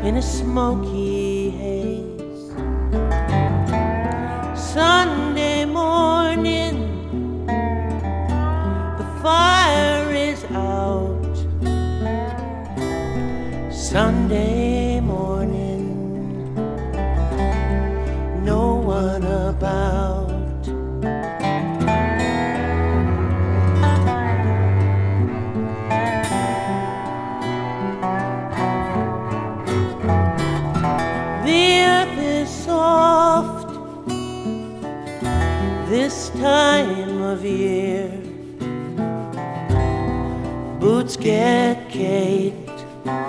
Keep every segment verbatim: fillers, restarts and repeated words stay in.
in a smoky haze. Sunday morning, the fire is out. Sunday morning, no one about. The earth is soft this time of year. Boots get caked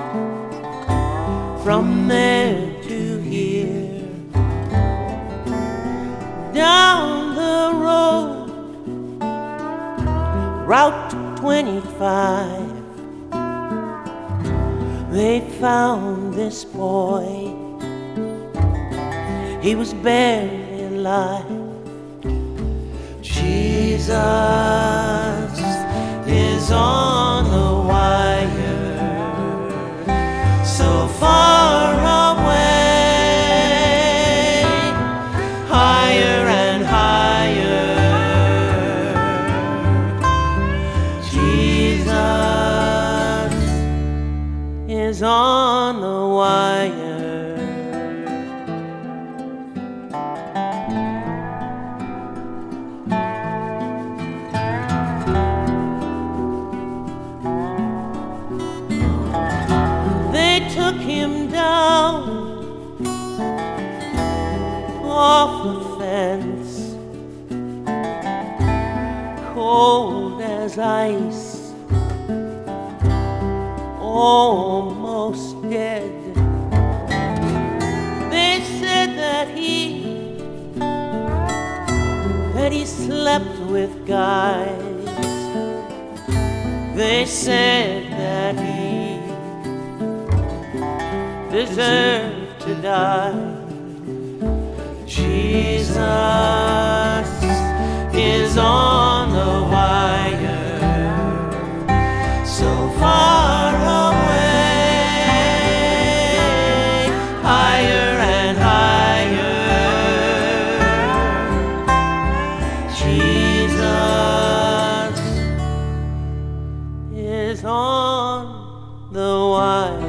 from there to here. Down the road, Route twenty-five, they found this boy. He was barely alive. Jesus is on the wire, so far away, higher and higher. Jesus is on the wire. Took him down off the fence, cold as ice, almost dead. They said that he that he slept with guys. They said that he deserve to die. Jesus is on the wire, so far away, higher and higher. Jesus is on the wire.